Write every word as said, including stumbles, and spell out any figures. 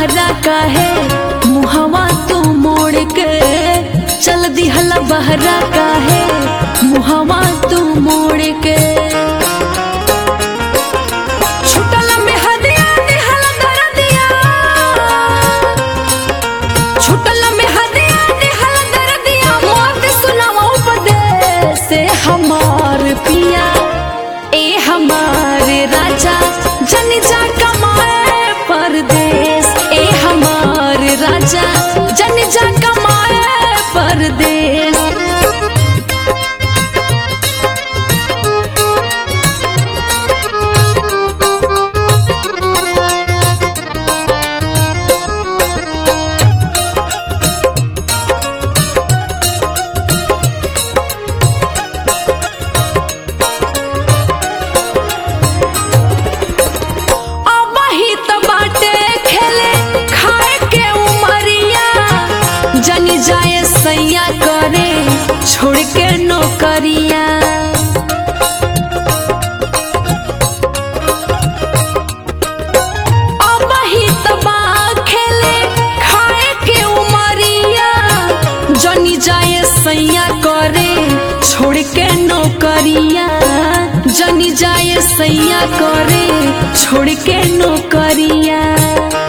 बहरा काहे मुहवा तू मोड़ के चल दिहला बहरा काहे मुहवा तू मोड़ के छुटला में हदिया दिहला दरदिया छुटला में हदिया दिहला दरदिया मौत सुनावा उपदेश से हमार पिया ए हमारे राजा जनी जा कमाए परदेश ए हमारे राजा जनी जा कमाए परदेश जनी जाए सैया करे छोड़ के नौकरिया अब ही तबा खेले खाए के उमरिया जनी जाए सैया करे छोड़ के नौकरिया जनी जाए सैया करे छोड़ के नौकरिया।